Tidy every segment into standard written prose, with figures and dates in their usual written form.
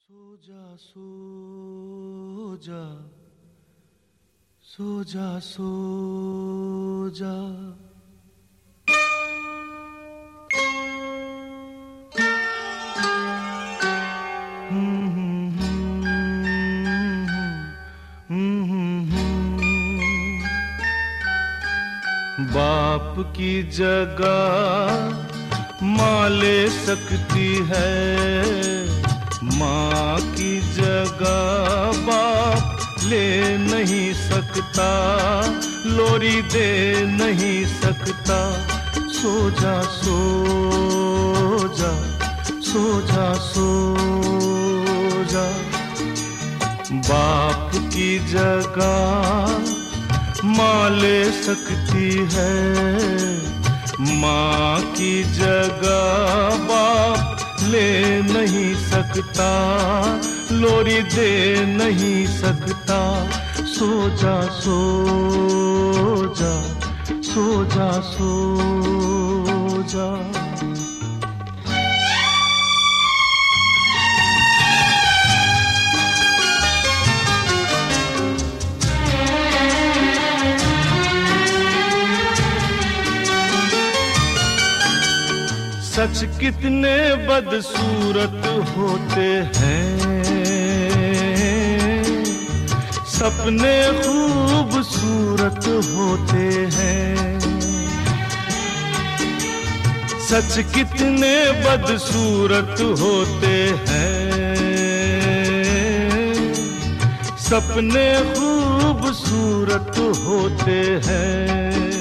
सो जा सो जा सो जा सो जा बाप की जगह माँ ले सकती है, माँ की जगह बाप ले नहीं सकता, लोरी दे नहीं सकता। सो जा सो जा सो जा सो जा। बाप की जगह माँ ले सकती है, माँ की जगह बाप ले नहीं सकता, लोरी दे नहीं सकता। सो जा सो जा सो जा सो जा। सच कितने बदसूरत होते हैं, सपने खूबसूरत होते हैं। सच कितने बदसूरत होते हैं, सपने खूबसूरत होते हैं।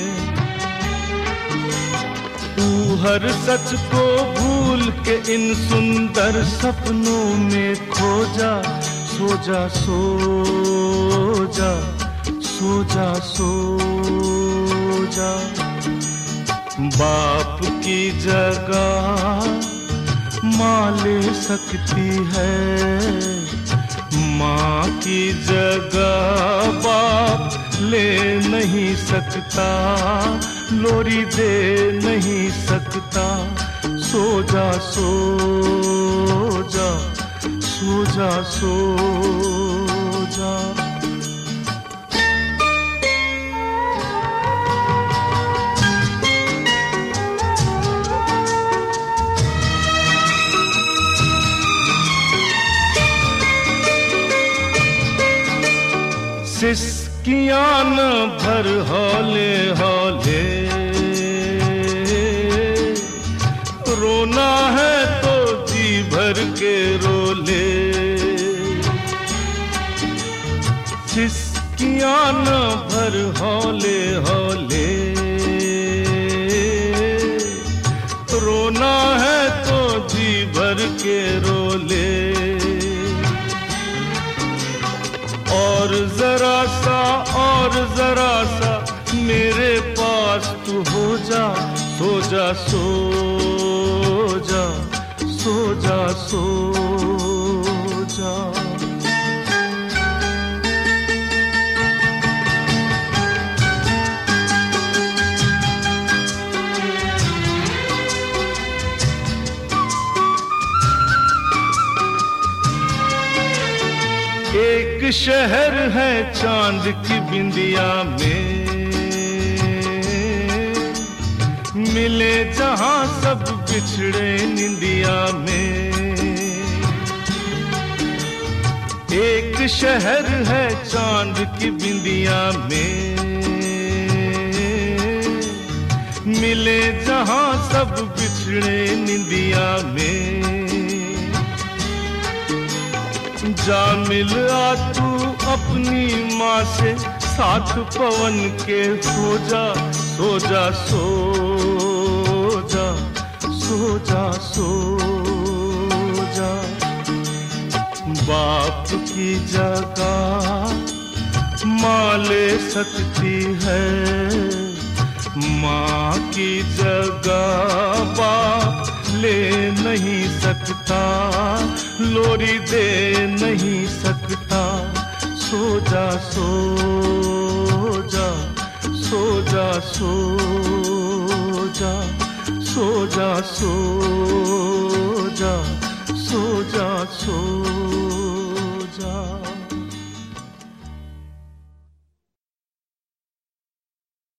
हर सच को भूल के इन सुंदर सपनों में खो जा। सो जा सो जा सो जा सो जा। बाप की जगह माँ ले सकती है, माँ की जगह बाप ले नहीं सकता, लोरी दे नहीं सकता। सो जा सो जा सो जा सो जा। सिसकियाँ न भर हौले हौले, रोना है तो जी भर के रो ले। सिसकियाँ न भर हौले हौले, रोना है तो जी भर के रो ले। और जरा सा मेरे पास तू हो जा। सो जा सो जा सो जा सो जा। एक शहर है चांद की बिंदिया में, मिले जहां सब बिछड़े निंदिया में। एक शहर है चांद की बिंदिया में, मिले जहां सब बिछड़े निंदिया में। जा मिल आ तू अपनी माँ से, साथ पवन के हो जा। सो जा सो जा सो जा सो जा। बाप की जगह माँ ले सकती है, माँ की जगह बाप ले नहीं सकता, लोरी दे नहीं सकता। सो जा सो जा सो जा सो जा सो जा सो जा सो जा सो